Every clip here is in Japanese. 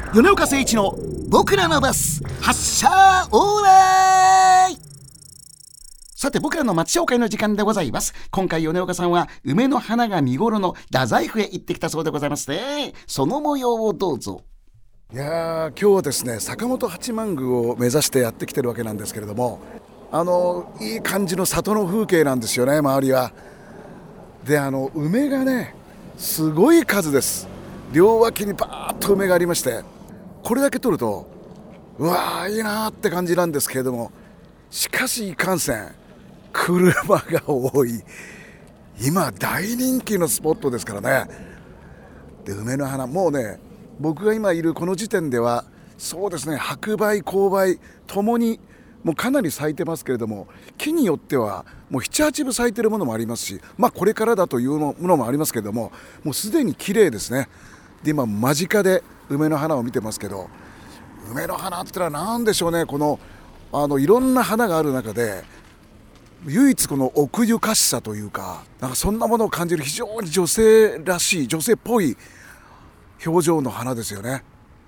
米岡誠一の僕らのバス発車オーライ。さて僕らの街紹介の時間でございます。今回米岡さんは梅の花が見頃の太宰府へ行ってきたそうでございますね。その模様をどうぞ。 いや今日はですね、坂本八幡宮を目指してやってきてるわけなんですけれども、いい感じの里の風景なんですよね、周りは。で梅がねすごい数です。両脇にバーッと梅がありまして、これだけ撮るとうわーいいなーって感じなんですけれども、しかしいかんせん車が多い今大人気のスポットですからね。で梅の花もうね、僕が今いるこの時点ではそうですね、白梅紅梅ともにもうかなり咲いてますけれども、木によってはもう 7,8 分咲いてるものもありますし、これからだというものもありますけれども、もうすでに綺麗ですね。で今間近で梅の花を見てますけど、梅の花ってのは何でしょうね、このいろんな花がある中で唯一この奥ゆかしさというか、なんかそんなものを感じる非常に女性らしい、女性っぽい表情の花ですよね。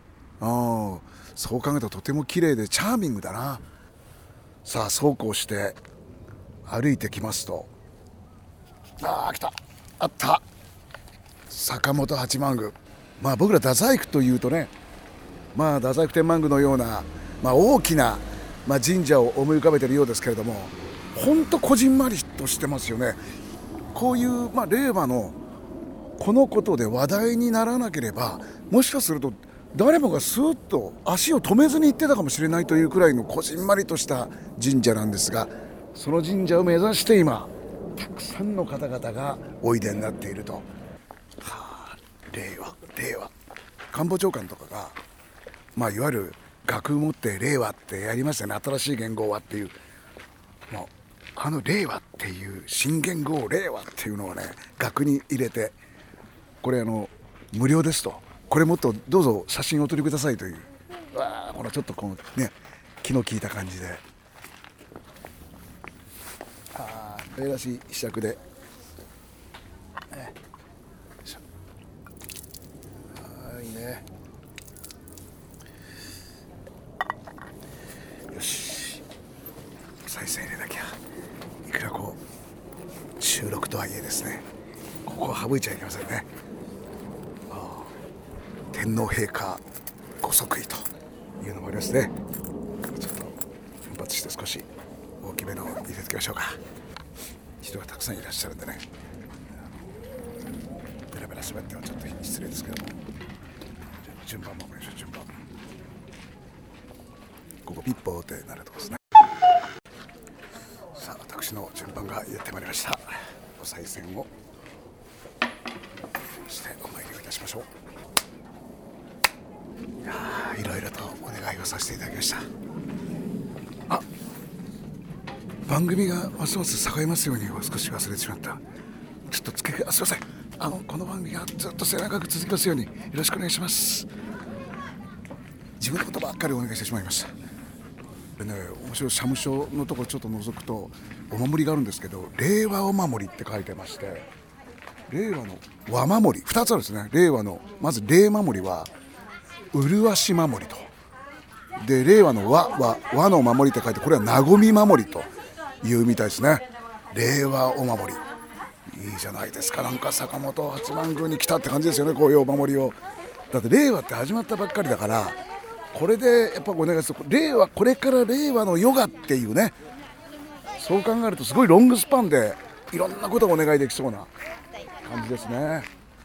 そう考えるととても綺麗でチャーミングだな。さあそうこうして歩いてきますと、来た、あった、坂本八幡宮。僕ら太宰府というとね、太宰府天満宮のような、大きな、神社を思い浮かべているようですけれども、ほんとこじんまりとしてますよね。こういう、令和のこのことで話題にならなければ、もしかすると誰もがスーッと足を止めずに行ってたかもしれないというくらいのこじんまりとした神社なんですが、その神社を目指して今たくさんの方々がおいでになっていると。令和官房長官とかが、いわゆる学持って令和ってやりましたね、新しい元号はっていう、令和っていう新元号令和っていうのをね額に入れて、これ無料ですと、これもっとどうぞ写真をお撮りくださいという、このちょっとこのね気の利いた感じで、可愛らしい試着で、いいね。よし、再生入れなきゃ。いくら収録とはいえですね、ここは省いちゃいけませんね。天皇陛下ご即位というのもありますね。ちょっと奮発して少し大きめの入れておきましょうか。人がたくさんいらっしゃるんでね、ベラベラ喋ってはちょっと失礼ですけども、順番もお願いします。順番、ここピッポーってなるとこですね。さあ私の順番がやってまいりました。お賽銭をしてお参りをいたしましょう。いろいろとお願いをさせていただきました。番組がますます栄えますように少し忘れてしまった。ちょっとすいません。この番組がずっと末永く続きますようによろしくお願いします。自分のことばっかりお願いしてしまいました。でね、面白い社務所のところちょっと覗くとお守りがあるんですけど、令和お守りって書いてまして、令和の和守り2つあるんですね。令和のまず令守りは麗し守りと、で令和の和の守りって書いて、これは和み守りというみたいですね。令和お守り、いいじゃないですか。なんか坂本八幡宮に来たって感じですよね、こういうお守りを。だって令和って始まったばっかりだから、これでやっぱお願いする、令和、これから令和のヨガっていうね、そう考えるとすごいロングスパンでいろんなことをお願いできそうな感じですね。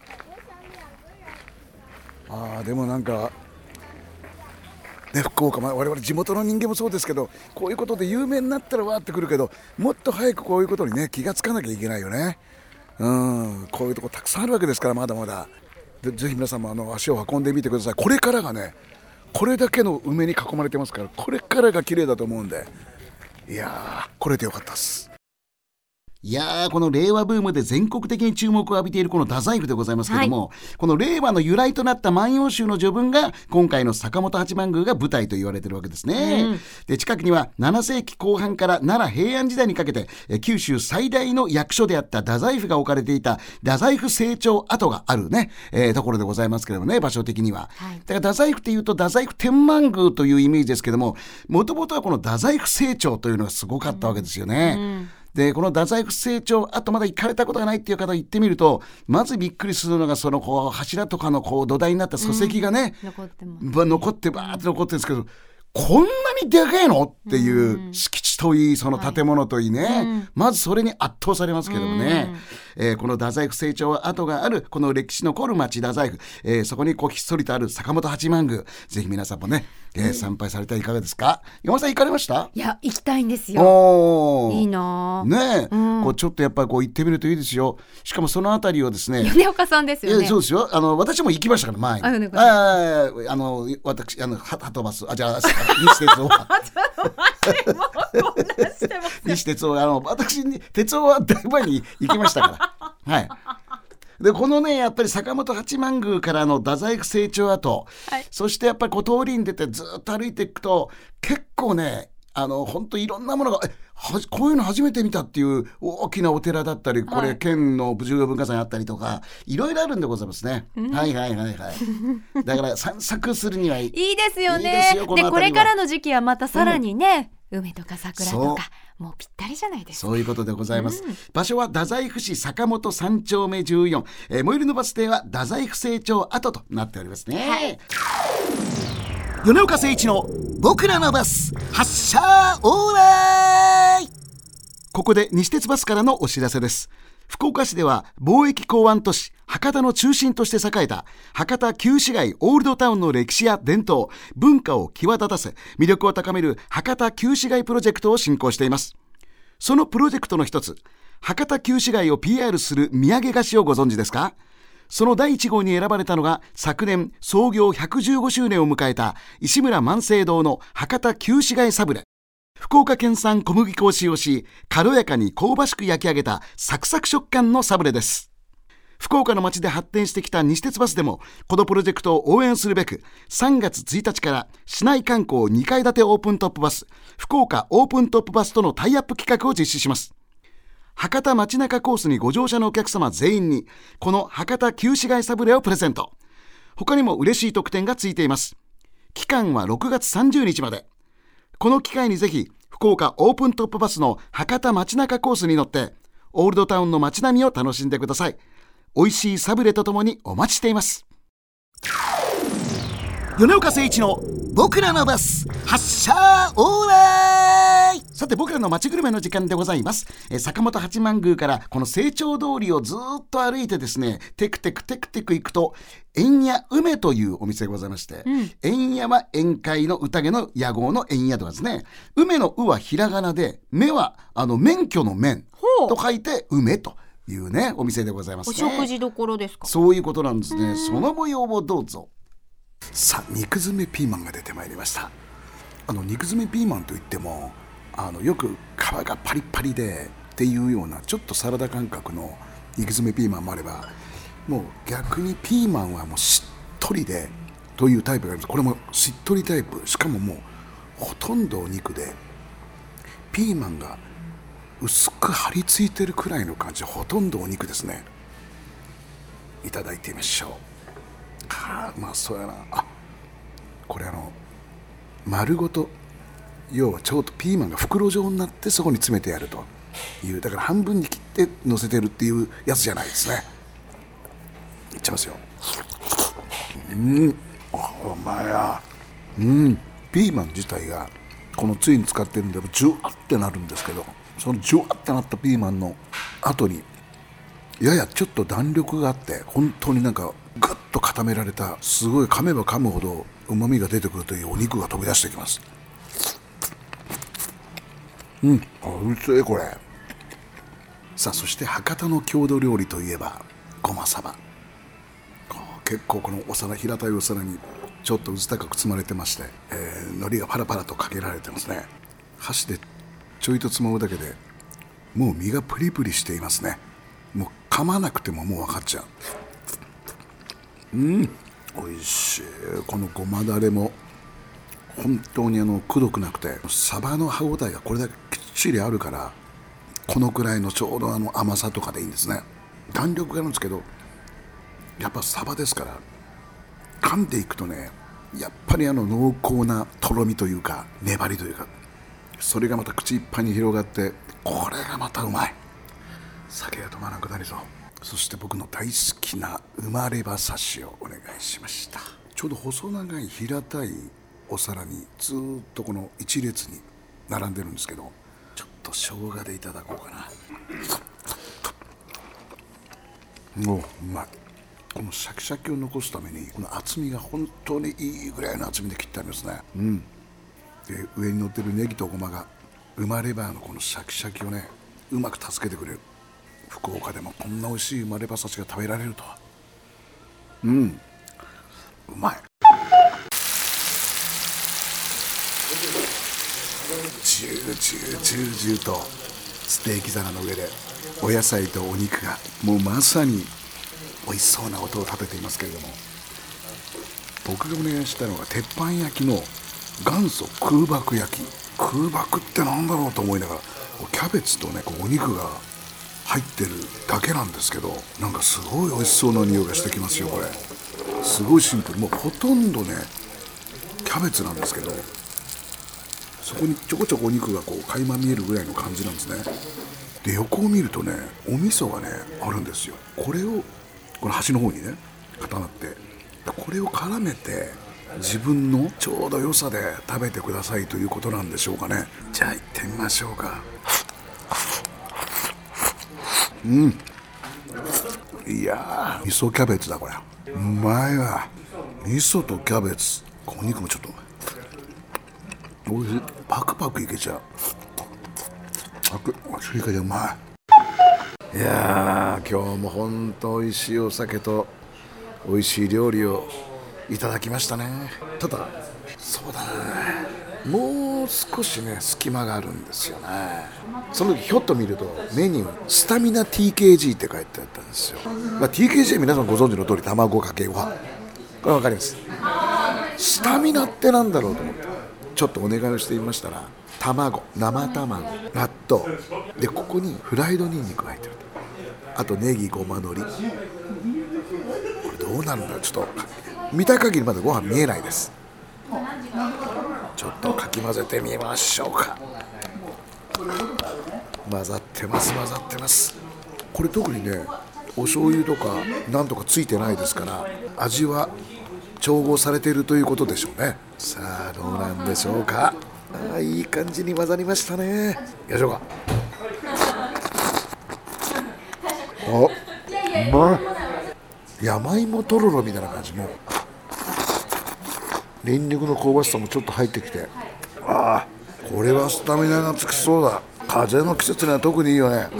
でもなんかね、福岡、我々地元の人間もそうですけど、こういうことで有名になったらわーってくるけど、もっと早くこういうことにね気がつかなきゃいけないよね。こういうとこたくさんあるわけですから、まだまだ。でぜひ皆さんも足を運んでみてください。これからがね、これだけの梅に囲まれてますから、これからが綺麗だと思うんで、いやー、来れてよかったです。 いやー、この令和ブームで全国的に注目を浴びているこの太宰府でございますけども、この令和の由来となった万葉集の序文が今回の坂本八幡宮が舞台と言われているわけですね、で近くには7世紀後半から奈良平安時代にかけて九州最大の役所であった太宰府が置かれていた太宰府成長跡があるね、ところでございますけれどもね、場所的には、だから太宰府っていうと太宰府天満宮というイメージですけども、もともとはこの太宰府成長というのがすごかったわけですよね、でこの太宰府成長、あとまだ行かれたことがないっていう方行ってみると、まずびっくりするのがそのこう柱とかのこう土台になった礎石がね、残ってバーって残ってるんですけど、こんなにでかいのっていう敷地といい、その建物といいね、まずそれに圧倒されますけどもね、この太宰府成長跡があるこの歴史の残る町太宰府、そこにこうひっそりとある坂本八幡宮、ぜひ皆さんもね、参拝されてはいかがですか。山さん行かれました？ いや、行きたいんですよ。いいなね、こうちょっとやっぱりこう行ってみるといいですよ。しかもそのあたりをですね、 米岡さんですよね。 そうですよ。私も行きましたから前に。私はとバス、じゃあ西鉄を西鉄を私に鉄をはだいぶ前に行きましたからはい。でこのねやっぱり坂本八幡宮からの太宰府成長跡、そしてやっぱりこう通りに出てずっと歩いていくと結構ね本当いろんなものがこういうの初めて見たっていう大きなお寺だったり、これ県の重要文化財あったりとかいろいろあるんでございますね、はいだから散策するにはいいですよね。でこれからの時期はまたさらにね、梅とか桜とかもうぴったりじゃないですか。 そういうことでございます、場所は太宰府市坂本3丁目14、最寄りのバス停は太宰府成長跡となっておりますね、米岡誠一の僕らのバス発車オーライ。ここで西鉄バスからのお知らせです。福岡市では貿易港湾都市博多の中心として栄えた博多旧市街オールドタウンの歴史や伝統文化を際立たせ魅力を高める博多旧市街プロジェクトを進行しています。そのプロジェクトの一つ、博多旧市街を PR する土産菓子をご存知ですか。その第1号に選ばれたのが昨年創業115周年を迎えた石村万世堂の博多旧市街サブレ。福岡県産小麦粉を使用し軽やかに香ばしく焼き上げたサクサク食感のサブレです。福岡の街で発展してきた西鉄バスでもこのプロジェクトを応援するべく3月1日から市内観光2階建てオープントップバス福岡オープントップバスとのタイアップ企画を実施します。博多街中コースにご乗車のお客様全員にこの博多旧市街サブレをプレゼント。他にも嬉しい特典がついています。期間は6月30日まで。この機会にぜひ福岡オープントップバスの博多街中コースに乗ってオールドタウンの街並みを楽しんでください。美味しいサブレとともにお待ちしています。米岡誠一の僕らのバス発車オーライ。さて僕らの街グルメの時間でございます。坂本八幡宮からこの成長通りをずっと歩いてですねテクテク行くと縁屋梅というお店がございまして、縁屋は宴会の宴の屋号の縁屋とかですね、梅のうはひらがなで目は免許の免と書いて梅というねお店でございますね。 お食事どころですか。 そういうことなんですね。その模様をどうぞ。さあ肉詰めピーマンが出てまいりました。肉詰めピーマンといってもよく皮がパリッパリでっていうようなちょっとサラダ感覚の肉詰めピーマンもあれば、もう逆にピーマンはもうしっとりでというタイプがあります。これもしっとりタイプ、しかももうほとんどお肉でピーマンが薄く張り付いてるくらいの感じ、ほとんどお肉ですね。いただいてみましょう。まあそうやな。これ丸ごと、要はちょうどピーマンが袋状になってそこに詰めてやるという、だから半分に切って乗せてるっていうやつじゃないですね。いっちゃいますよ。お前や。ピーマン自体がこのつゆに使ってるんでジュワってなるんですけど、そのジュワってなったピーマンの後にややちょっと弾力があって、本当になんかグッと固められた、すごい噛めば噛むほど旨味が出てくるというお肉が飛び出してきます。うるせえこれ。さあそして博多の郷土料理といえばごまさば。結構このお皿、平たいお皿にちょっとうず高く積まれてまして、海苔がパラパラとかけられてますね。箸でちょいとつまむだけでもう身がプリプリしていますね。もう噛まなくてももう分かっちゃう。美味しい。このごまだれも本当にくどくなくて、サバの歯ごたえがこれだけきっちりあるから、このくらいのちょうど甘さとかでいいんですね。弾力があるんですけど、やっぱサバですから噛んでいくとね、やっぱり濃厚なとろみというか粘りというか、それがまた口いっぱいに広がって、これがまたうまい。酒が止まらなくなりそう。そして僕の大好きな生まれ馬刺しをお願いしました。ちょうど細長い平たいお皿にずっとこの一列に並んでるんですけど、ちょっと生姜でいただこうかな。うまい。このシャキシャキを残すためにこの厚みが本当にいいぐらいの厚みで切ってありますね。で上に乗ってるネギとごまが生まれ馬のこのシャキシャキをね、うまく助けてくれる。福岡でもこんな美味しい生まれ馬刺しが食べられるとは。うまい。ジューとステーキ皿の上でお野菜とお肉がもうまさに美味しそうな音を立てていますけれども、僕がお願いしたのが鉄板焼きの元祖空爆焼き。空爆ってなんだろうと思いながら、キャベツとねお肉が入ってるだけなんですけど、なんかすごい美味しそうな匂いがしてきますよ。これすごいシンプル。もうほとんどねキャベツなんですけど、そこにちょこちょこお肉が垣間見えるぐらいの感じなんですね。で横を見るとね、お味噌がねあるんですよ。この端の方にね固まって、これを絡めて自分のちょうど良さで食べてくださいということなんでしょうかね。じゃあ行ってみましょうか。いやー、味噌キャベツだこれ。うまいわ。味噌とキャベツ、お肉もちょっとおいしい。パクパクいけちゃう。追加でうまい。いやー、今日も本当美味しいお酒と美味しい料理をいただきましたね。ただそうだな、もう少しね隙間があるんですよね。その時ひょっと見るとメニュースタミナ TKG って書いてあったんですよ。TKG は皆さんご存知の通り卵かけご飯、これ分かります。スタミナってなんだろうと思ってちょっとお願いをしてみましたら、卵、生卵、納豆で、ここにフライドニンニクが入ってる、あとネギ、ごまのり。これどうなるんだろう。ちょっと見た限りまだご飯見えないです。ちょっとかき混ぜてみましょうか。混ざってます。これ特にねお醤油とかなんとかついてないですから、味は調合されているということでしょうね。さあどうなんでしょうか。いい感じに混ざりましたね。よいしょうか。うまい。山芋とろろみたいな感じ。もニンニクの香ばしさもちょっと入ってきて、これはスタミナがつきそうだ。風邪の季節には特にいいよね。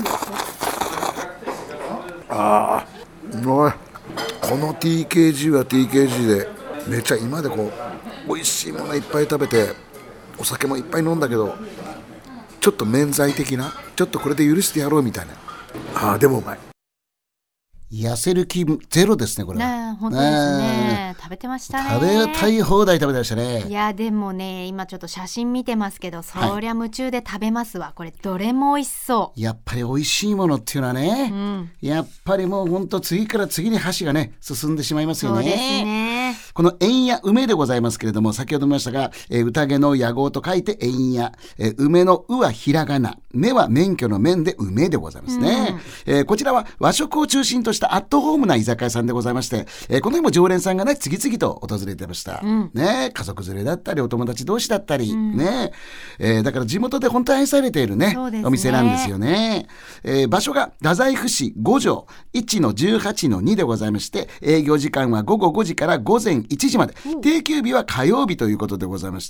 うまい。この TKG は TKG でめっちゃ今まで美味しいものいっぱい食べてお酒もいっぱい飲んだけど、ちょっと免罪的な、ちょっとこれで許してやろうみたいな。でもうまい。痩せる気ゼロですねこれ。 本当ですね。食べてましたね。 食べたい放題食べてましたね。 いやでもね、今ちょっと写真見てますけど、そりゃ夢中で食べますわ。これどれも美味しそう。 やっぱり美味しいものっていうのはね、やっぱりもう本当次から次に箸がね進んでしまいますよね。 そうですね。 この円や梅でございますけれども、先ほど見ましたが、宴の野号と書いて円や、梅のうはひらがな、目は免許の面で梅でございますね。こちらは和食を中心としたアットホームな居酒屋さんでございまして、この日も常連さんがね次々と訪れてました、ね、家族連れだったりお友達同士だったり、ね、だから地元で本当に愛されている ねお店なんですよね。場所が太宰府市5条 1-18-2 でございまして、営業時間は午後5時から午前1時まで、定休日は火曜日ということでございまして、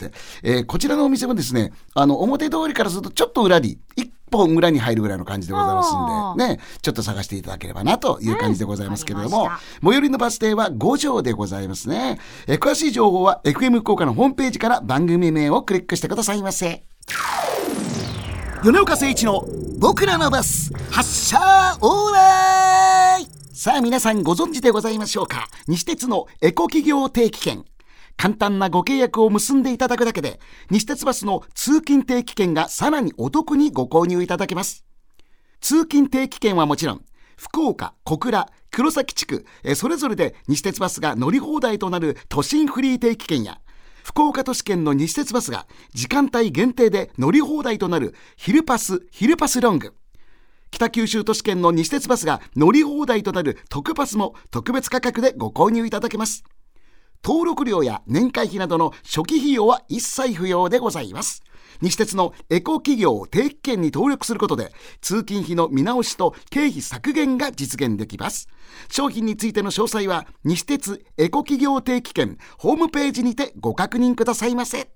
こちらのお店もですね、表通りからするとちょっと裏に一本裏に入るぐらいの感じでございますんでね、ちょっと探していただければなという感じでございますけれども、最寄りのバス停は5条でございますね。詳しい情報は FM 福岡のホームページから番組名をクリックしてくださいませ。 米岡誠一の僕らのバス発車オーライ。さあ皆さんご存知でございましょうか。西鉄のエコ企業定期券、簡単なご契約を結んでいただくだけで西鉄バスの通勤定期券がさらにお得にご購入いただけます。通勤定期券はもちろん福岡、小倉、黒崎地区それぞれで西鉄バスが乗り放題となる都心フリー定期券や、福岡都市圏の西鉄バスが時間帯限定で乗り放題となる昼パスロング、北九州都市圏の西鉄バスが乗り放題となる特パスも特別価格でご購入いただけます。登録料や年会費などの初期費用は一切不要でございます。西鉄のエコ企業定期券に登録することで通勤費の見直しと経費削減が実現できます。商品についての詳細は西鉄エコ企業定期券ホームページにてご確認くださいませ。